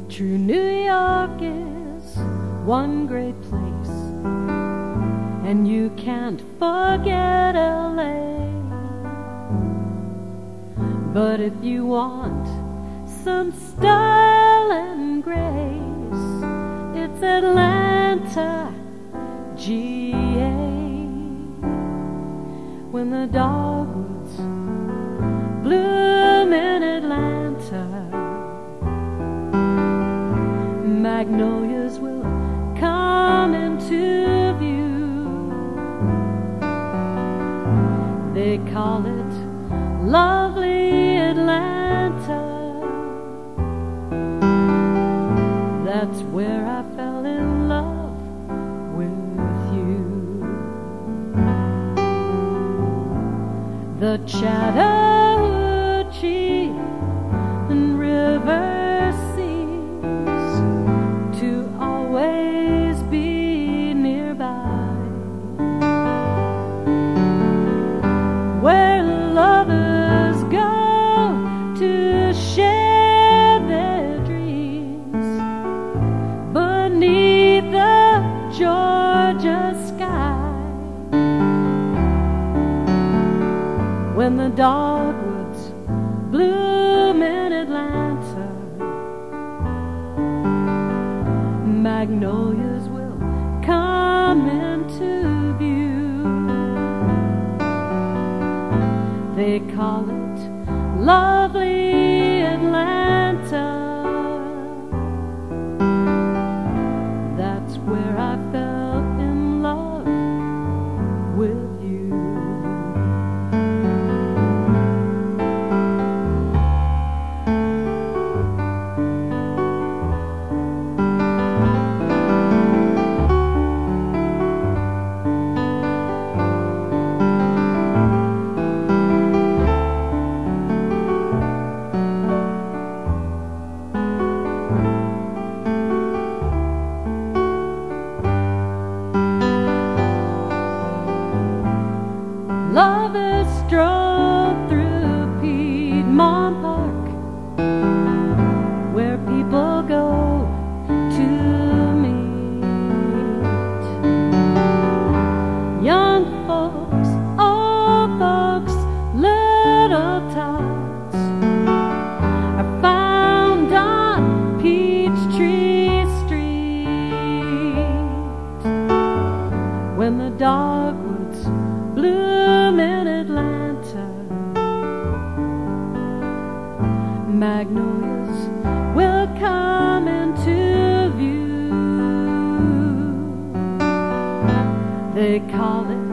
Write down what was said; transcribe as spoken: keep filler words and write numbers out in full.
True, New York is one great place, and you can't forget L A. But if you want some style and grace, it's Atlanta, G A. When the dogwoods bloom in Atlanta, magnolias will come into view. They call it lovely Atlanta. That's where I fell in love with you. The Chattahoochee River seems to always be nearby, where lovers go to share their dreams beneath the Georgia sky. When the dogwoods bloom in Atlanta, magnolias will come into view. They call it lovely Atlanta. That's where I fell in love with you. Lovers stroll through Piedmont Park, where people go to meet. Young folks, old folks, little tots are found on Peachtree Street. When the dogwoods bloom in Atlanta, magnolias will come into view. They call it